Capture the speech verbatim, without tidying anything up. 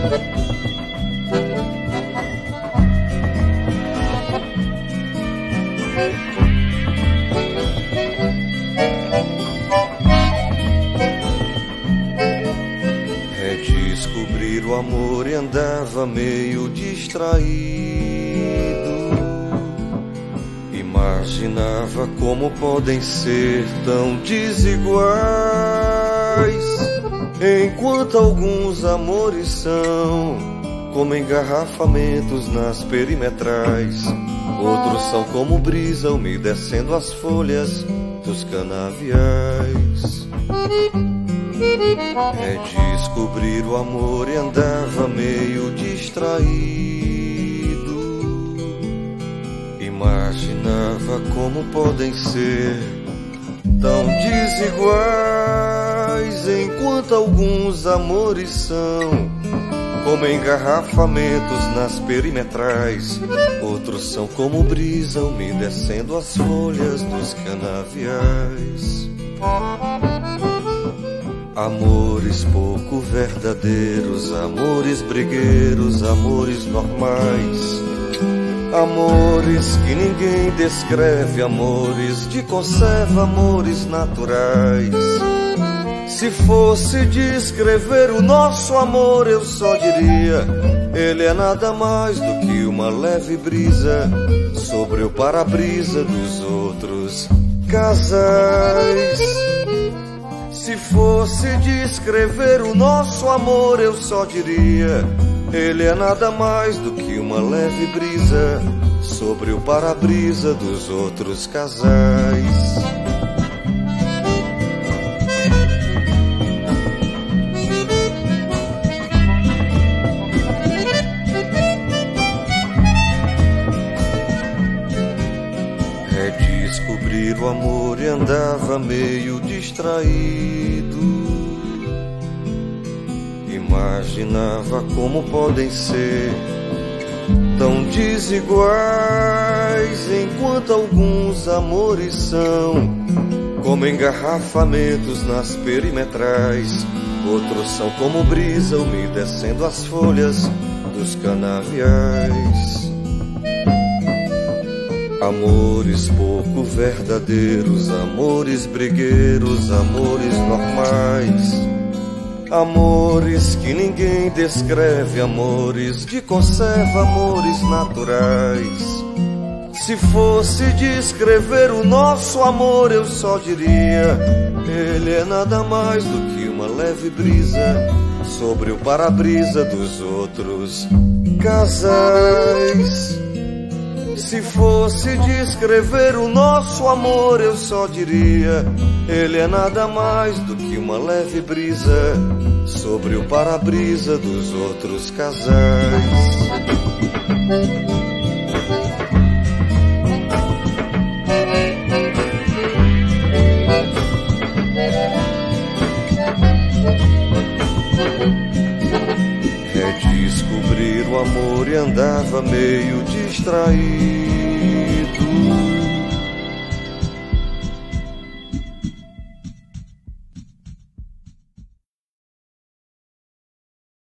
Redescobrir o amor e andava meio distraído. Imaginava como podem ser tão desiguais, enquanto alguns amores são como engarrafamentos nas perimetrais. Outros são como brisa umedecendo as folhas dos canaviais. Redescobrir o amor e andava meio distraído. Imaginava como podem ser tão desiguais, enquanto alguns amores são como engarrafamentos nas perimetrais. Outros são como brisa umedecendo as folhas dos canaviais. Amores pouco verdadeiros, amores brigueiros, amores normais, amores que ninguém descreve, amores de conserva, amores naturais. Se fosse descrever o nosso amor, eu só diria: ele é nada mais do que uma leve brisa sobre o para-brisa dos outros casais. Se fosse descrever o nosso amor, eu só diria: ele é nada mais do que uma leve brisa sobre o para-brisa dos outros casais. Redescobrir o amor e andava meio distraído. Imaginava como podem ser tão desiguais, enquanto alguns amores são como engarrafamentos nas perimetrais. Outros são como brisa umedecendo as folhas dos canaviais. Amores pouco verdadeiros, amores brigueiros, amores normais, amores que ninguém descreve, amores de conserva, amores naturais. Se fosse descrever o nosso amor, eu só diria: ele é nada mais do que uma leve brisa sobre o para-brisa dos outros casais. Se fosse descrever o nosso amor, eu só diria: ele é nada mais do que uma leve brisa sobre o para-brisa dos outros casais. Redescobrir o amor e andava meio distraído.